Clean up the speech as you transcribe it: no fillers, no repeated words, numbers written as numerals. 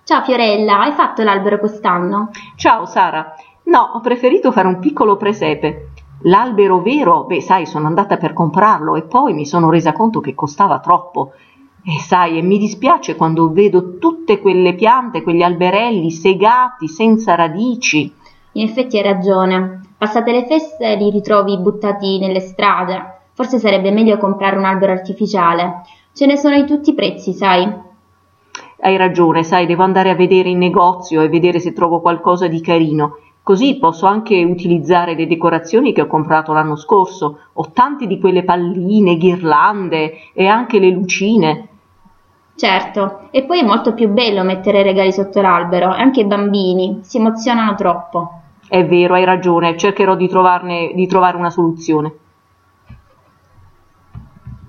Ciao Fiorella, hai fatto l'albero quest'anno? Ciao Sara. No, ho preferito fare un piccolo presepe. L'albero vero, sai, sono andata per comprarlo e poi mi sono resa conto che costava troppo. E sai, mi dispiace quando vedo tutte quelle piante, quegli alberelli segati, senza radici. In effetti hai ragione. Passate le feste li ritrovi buttati nelle strade. Forse sarebbe meglio comprare un albero artificiale. Ce ne sono di tutti i prezzi, sai? Hai ragione, sai, devo andare a vedere in negozio e vedere se trovo qualcosa di carino. Così posso anche utilizzare le decorazioni che ho comprato l'anno scorso. Ho tante di quelle palline, ghirlande e anche le lucine. Certo, e poi è molto più bello mettere regali sotto l'albero, e anche i bambini si emozionano troppo. È vero, hai ragione, cercherò di trovare una soluzione.